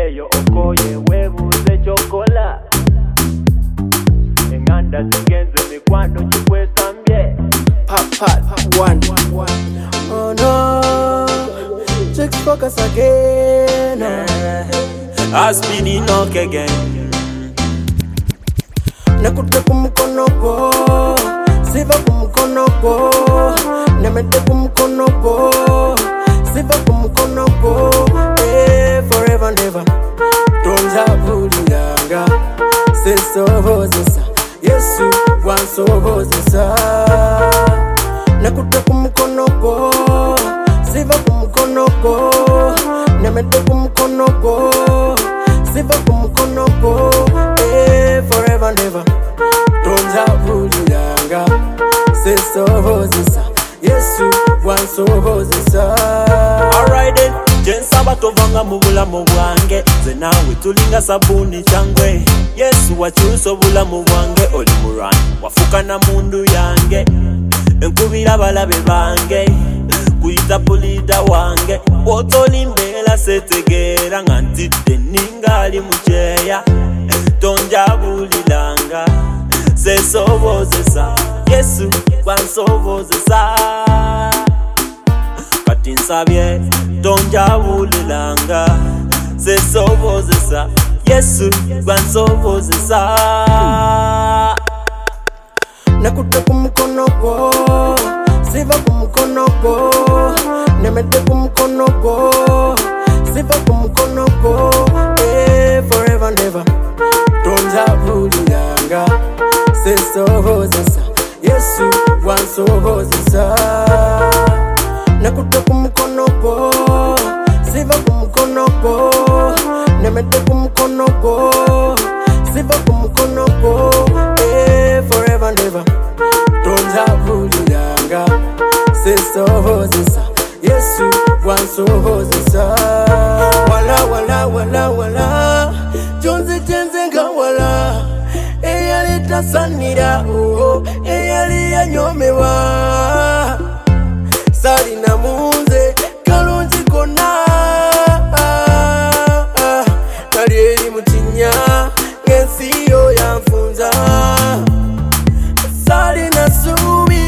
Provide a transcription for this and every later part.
lyeyo okoye webuze chokola enganda zigenze mikwano chikwesambye Part 1. Oh no, chicks focus again. I speed enough again. Nakute kumukono go, siva kumukono go. Nemete kumukono go, siva kumukono go. Forever and ever. Tonja buliyanga, seso zesa. Yesu wanso zesa. Nakute kumukono go, siva kumukono go. Nemete kumukono go, siva kumukono go. Forever and ever. Tonja buliyanga, seso zesa. Yesu wanso zesa. Alright then, jensa batovanga mubulamu bwange ze nawe tulinga sabuni changwe. Yesu wachuso bulamu bwange oli murani wafuka na mundu yange enkubira balabe bange kuyita pulida wange otolimbela setegera ngantide ningali mucheya tonja bulilanga sesobozesa Yesu kwansobozesa kati nsabye tonja bulilanga sesobozesa Yesu kwansobozesa Nakute kumukono go, siva kumukono go. Nemete kumukono go, siva kumukono go. Forever and ever. Tonja buliyanga, sesobozesa. Yesu wansobozesa. Nakute kumukono go, siva kumukono go. Nemete kumukono go, siva kumukono go. Forever and ever. Tonja buliyanga, sesobozesa. Yesu wansobozesa. Wala wala wala wala, jonze tenze nga wala. Eyaleta sanira eyali yanyomewa. Salina munze kalungi kona. Kalieri mutinya ngensiyo yanfunza. Salina subi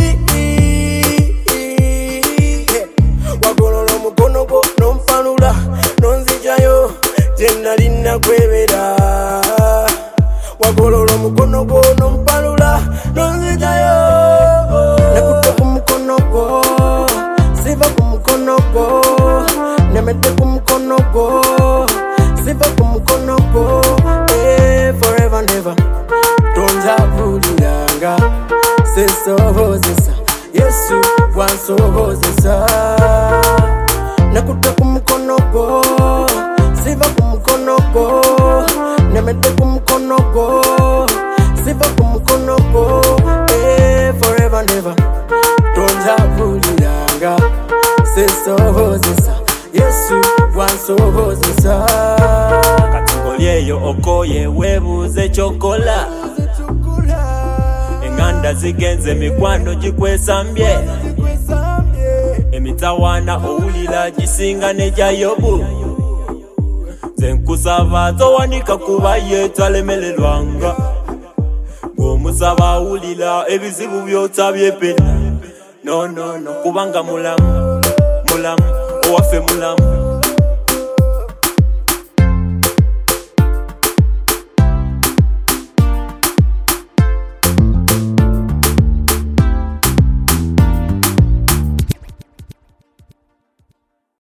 wagololo mukono go nompanula nonzijayo jenalina kwebera. Wagololo mukono go nompanula nonzijayo. Nakute kumukono go, siva kumukono go. Nemete kumukono go, siva kumukono go. Forever and ever. Tonja buliyanga, sesobozesa. Yesu wansobozesa. Nakute kumukono go, siva kumukono go. Nemete kumukono go, siva kumukono go. Forever and ever. Tonja buliyanga, sesobozesa. Yesu wansobozesa. Lyeyo okoye webuze chokola enganda zigenze mikwano jikwesambye emitawana owulila gisinga neja Yobu zenkusaba towanika kuba yetalemelelwanga ng'omusaba awulila ebizibu byota byepena no kubanga mulamu owaffe mulamu